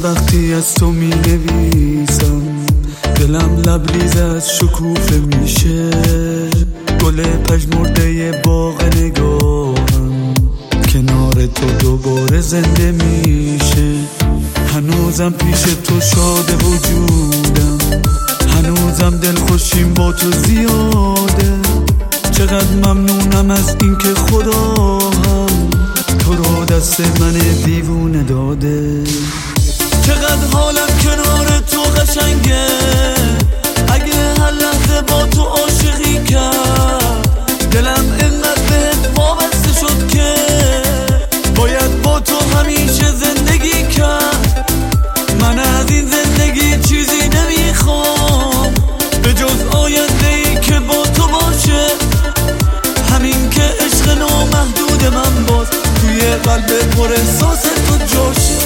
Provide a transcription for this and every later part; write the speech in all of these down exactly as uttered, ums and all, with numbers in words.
وقتی از تو می نویسم دلم لبریز از شکوفه میشه، گل پژمرده باغ نگاهم کنار تو دوباره زنده میشه. هنوزم پیش تو شاد وجودم، هنوزم دلخوشیم با تو زیاده. چقدر ممنونم از این که خدا هم تو رو دست من دیوونه داده. چقدر حالم کنار تو قشنگه، اگه هر لحظه با تو عاشقی کرد دلم اینقدر بهت وابسته شد که باید با تو همیشه زندگی کرد. من از این زندگی چیزی نمیخوام به جز آینده‌ای که با تو باشه، همین که عشق نامحدود من باز توی قلب پر احساس تو جاشه.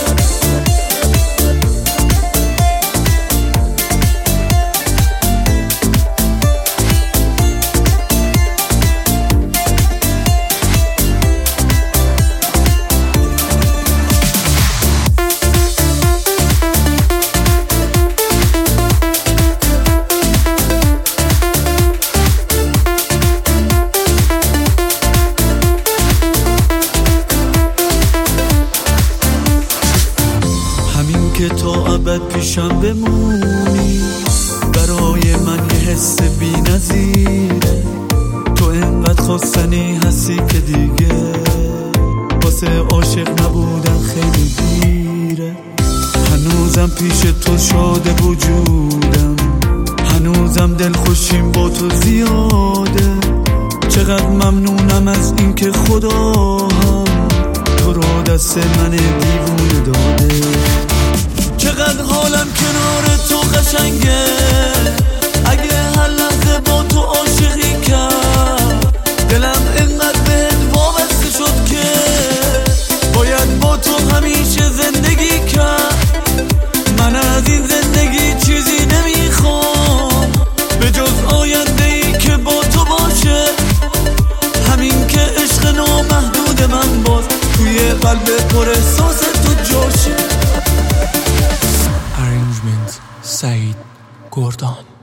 که تا ابد پیشم بمونی برای من یه حس بی نظیره. تو اینقدر خواستنی هستی که دیگه واسه عاشق نبودن خیلی دیره. هنوزم پیش تو شاد وجودم، هنوزم دلخوشیم با تو زیاده. چقدر ممنونم از این که خدا هم تو رو دست من دیوونه داده. چقدر حالم کنار تو قشنگه، اگه هر لحظه با تو عاشقی کرد دلم اینقدر بهت وابسته شد که باید با تو همیشه زندگی کرد. من از این زندگی چیزی نمیخوام به جز آینده‌ای که با تو باشه، همین که عشق نامحدود من باز توی قلب پر احساس تو جاشه. Arrangement Said Gordon.